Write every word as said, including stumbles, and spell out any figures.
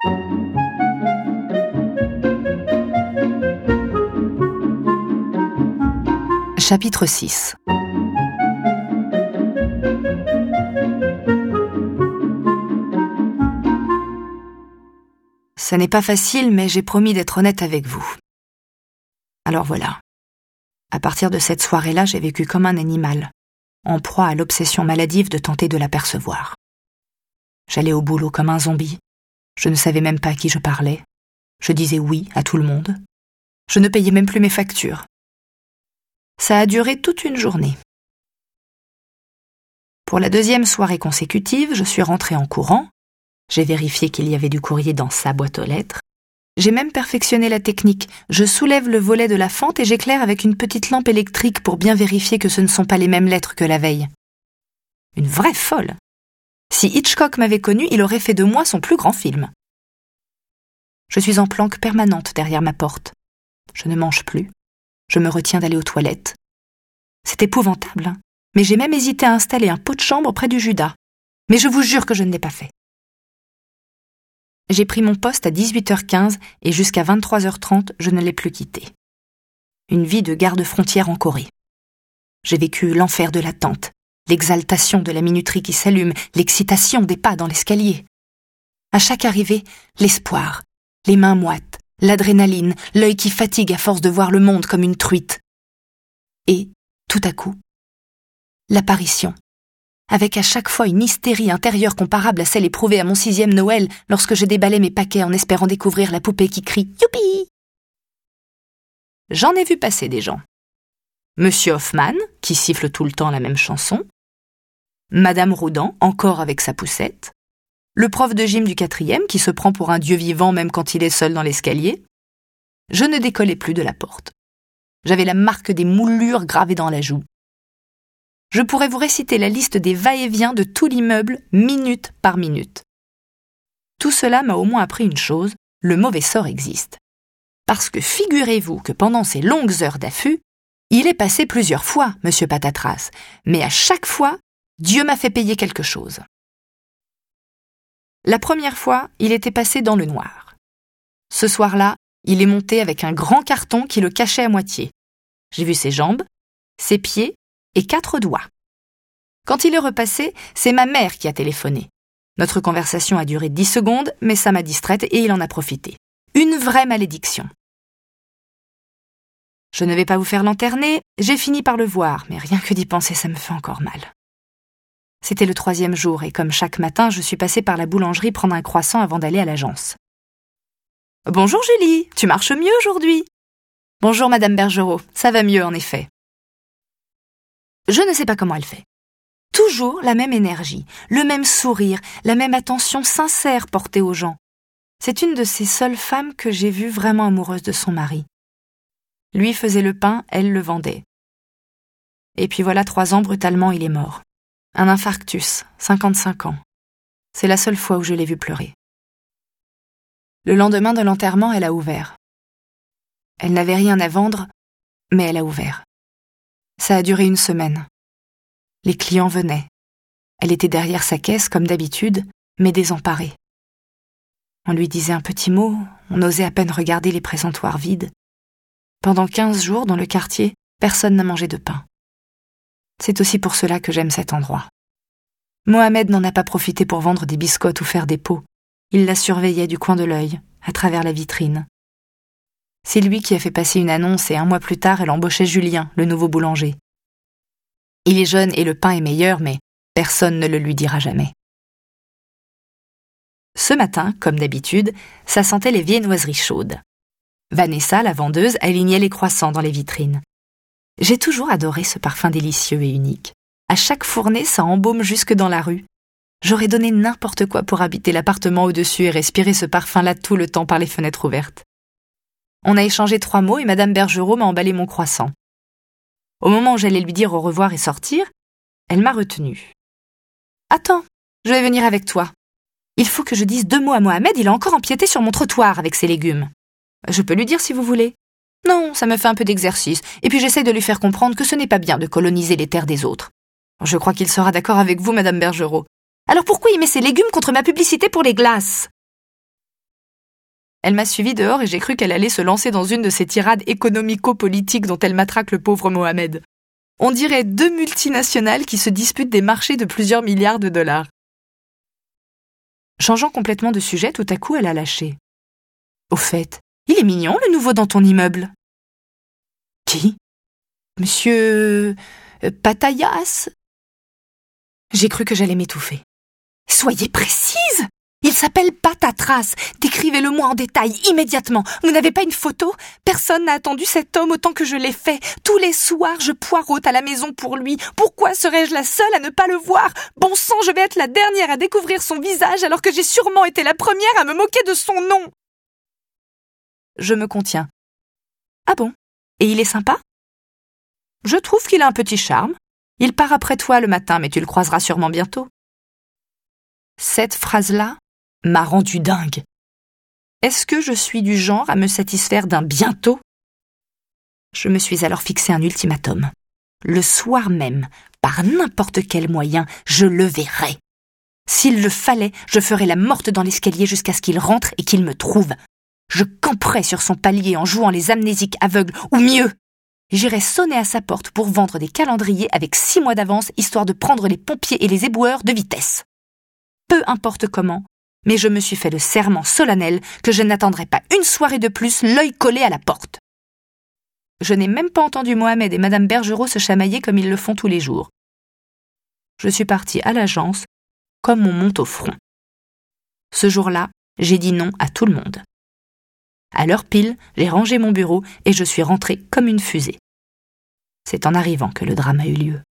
Chapitre six. Ce n'est pas facile, mais j'ai promis d'être honnête avec vous. Alors voilà. À partir de cette soirée-là, j'ai vécu comme un animal, en proie à l'obsession maladive de tenter de l'apercevoir. J'allais au boulot comme un zombie. Je ne savais même pas à qui je parlais. Je disais oui à tout le monde. Je ne payais même plus mes factures. Ça a duré toute une journée. Pour la deuxième soirée consécutive, je suis rentrée en courant. J'ai vérifié qu'il y avait du courrier dans sa boîte aux lettres. J'ai même perfectionné la technique. Je soulève le volet de la fente et j'éclaire avec une petite lampe électrique pour bien vérifier que ce ne sont pas les mêmes lettres que la veille. Une vraie folle. Si Hitchcock m'avait connue, il aurait fait de moi son plus grand film. Je suis en planque permanente derrière ma porte. Je ne mange plus. Je me retiens d'aller aux toilettes. C'est épouvantable, hein, mais j'ai même hésité à installer un pot de chambre près du Judas. Mais je vous jure que je ne l'ai pas fait. J'ai pris mon poste à dix-huit heures quinze et jusqu'à vingt-trois heures trente, je ne l'ai plus quitté. Une vie de garde-frontière en Corée. J'ai vécu l'enfer de l'attente, l'exaltation de la minuterie qui s'allume, l'excitation des pas dans l'escalier. À chaque arrivée, l'espoir, les mains moites, l'adrénaline, l'œil qui fatigue à force de voir le monde comme une truite. Et, tout à coup, l'apparition, avec à chaque fois une hystérie intérieure comparable à celle éprouvée à mon sixième Noël lorsque je déballais mes paquets en espérant découvrir la poupée qui crie « Youpi !» J'en ai vu passer des gens. Monsieur Hoffman, qui siffle tout le temps la même chanson, Madame Roudan, encore avec sa poussette, le prof de gym du quatrième qui se prend pour un dieu vivant même quand il est seul dans l'escalier. Je ne décollais plus de la porte. J'avais la marque des moulures gravées dans la joue. Je pourrais vous réciter la liste des va-et-vient de tout l'immeuble, minute par minute. Tout cela m'a au moins appris une chose, le mauvais sort existe. Parce que figurez-vous que pendant ces longues heures d'affût, il est passé plusieurs fois, monsieur Patatras, mais à chaque fois, Dieu m'a fait payer quelque chose. La première fois, il était passé dans le noir. Ce soir-là, il est monté avec un grand carton qui le cachait à moitié. J'ai vu ses jambes, ses pieds et quatre doigts. Quand il est repassé, c'est ma mère qui a téléphoné. Notre conversation a duré dix secondes, mais ça m'a distraite et il en a profité. Une vraie malédiction. Je ne vais pas vous faire lanterner, j'ai fini par le voir, mais rien que d'y penser, ça me fait encore mal. C'était le troisième jour et comme chaque matin, je suis passée par la boulangerie prendre un croissant avant d'aller à l'agence. « Bonjour Julie, tu marches mieux aujourd'hui ?»« Bonjour Madame Bergerot, ça va mieux en effet. » Je ne sais pas comment elle fait. Toujours la même énergie, le même sourire, la même attention sincère portée aux gens. C'est une de ces seules femmes que j'ai vues vraiment amoureuses de son mari. Lui faisait le pain, elle le vendait. Et puis voilà, trois ans, brutalement, il est mort. Un infarctus, cinquante-cinq ans. C'est la seule fois où je l'ai vu pleurer. Le lendemain de l'enterrement, elle a ouvert. Elle n'avait rien à vendre, mais elle a ouvert. Ça a duré une semaine. Les clients venaient. Elle était derrière sa caisse, comme d'habitude, mais désemparée. On lui disait un petit mot, on osait à peine regarder les présentoirs vides. Pendant quinze jours, dans le quartier, personne n'a mangé de pain. C'est aussi pour cela que j'aime cet endroit. Mohamed n'en a pas profité pour vendre des biscottes ou faire des pots. Il la surveillait du coin de l'œil, à travers la vitrine. C'est lui qui a fait passer une annonce et un mois plus tard, elle embauchait Julien, le nouveau boulanger. Il est jeune et le pain est meilleur, mais personne ne le lui dira jamais. Ce matin, comme d'habitude, ça sentait les viennoiseries chaudes. Vanessa, la vendeuse, alignait les croissants dans les vitrines. J'ai toujours adoré ce parfum délicieux et unique. À chaque fournée, ça embaume jusque dans la rue. J'aurais donné n'importe quoi pour habiter l'appartement au-dessus et respirer ce parfum-là tout le temps par les fenêtres ouvertes. On a échangé trois mots et Madame Bergerot m'a emballé mon croissant. Au moment où j'allais lui dire au revoir et sortir, elle m'a retenue. « Attends, je vais venir avec toi. Il faut que je dise deux mots à Mohamed, il a encore empiété sur mon trottoir avec ses légumes. Je peux lui dire si vous voulez. Non, ça me fait un peu d'exercice, et puis j'essaie de lui faire comprendre que ce n'est pas bien de coloniser les terres des autres. Je crois qu'il sera d'accord avec vous, Madame Bergerot. Alors pourquoi il met ses légumes contre ma publicité pour les glaces ? Elle m'a suivi dehors et j'ai cru qu'elle allait se lancer dans une de ces tirades économico-politiques dont elle matraque le pauvre Mohamed. On dirait deux multinationales qui se disputent des marchés de plusieurs milliards de dollars. Changeant complètement de sujet, tout à coup, elle a lâché. « Au fait, il est mignon, le nouveau dans ton immeuble. »« Qui ? Monsieur... Euh, Patayas ?» J'ai cru que j'allais m'étouffer. « Soyez précise ! Il s'appelle Patatras. Décrivez-le-moi en détail, immédiatement. Vous n'avez pas une photo ? Personne n'a attendu cet homme autant que je l'ai fait. Tous les soirs, je poireaute à la maison pour lui. Pourquoi serais-je la seule à ne pas le voir ? Bon sang, je vais être la dernière à découvrir son visage alors que j'ai sûrement été la première à me moquer de son nom. » Je me contiens. « Ah bon ? Et il est sympa ? » ?»« Je trouve qu'il a un petit charme. Il part après toi le matin, mais tu le croiseras sûrement bientôt. » Cette phrase-là m'a rendu dingue. Est-ce que je suis du genre à me satisfaire d'un bientôt ? Je me suis alors fixé un ultimatum. Le soir même, par n'importe quel moyen, je le verrai. S'il le fallait, je ferais la morte dans l'escalier jusqu'à ce qu'il rentre et qu'il me trouve. Je camperais sur son palier en jouant les amnésiques aveugles, ou mieux, j'irais sonner à sa porte pour vendre des calendriers avec six mois d'avance, histoire de prendre les pompiers et les éboueurs de vitesse. Peu importe comment, mais je me suis fait le serment solennel que je n'attendrai pas une soirée de plus l'œil collé à la porte. Je n'ai même pas entendu Mohamed et Madame Bergerot se chamailler comme ils le font tous les jours. Je suis partie à l'agence comme on monte au front. Ce jour-là, j'ai dit non à tout le monde. À l'heure pile, j'ai rangé mon bureau et je suis rentrée comme une fusée. C'est en arrivant que le drame a eu lieu.